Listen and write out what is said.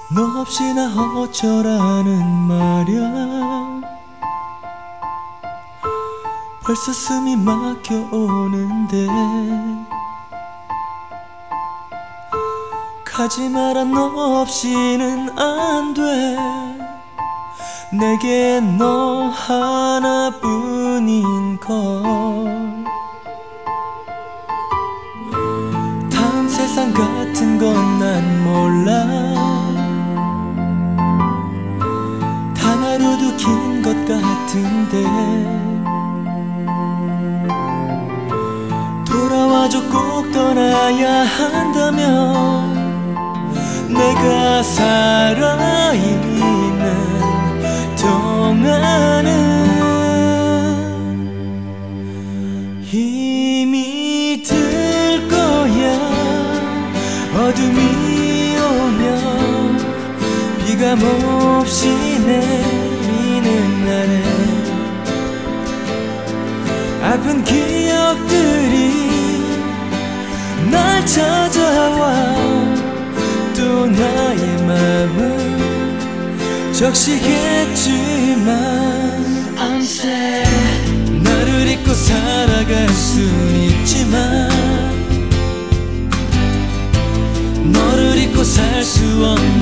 너 없이 나 어쩌라는 말야. 벌써 숨이 막혀오는데 가지 마라, 너 없이는 안 돼. 내게 너 하나뿐인걸. 다음 세상 같은 건 난 몰라. 단 하루도 긴 것 같은데 돌아와줘, 꼭 떠나야 한다면. 내가 살아있는 동안은 힘이 들 거야. 어둠이 오면 비가 몹시 내리는 날에 아픈 기억들이 날 찾아와. 또 나의 맘은 적시겠지만 I'm sad. 나를 잊고 살아갈 순 있지만 너를 잊고 살 수 없는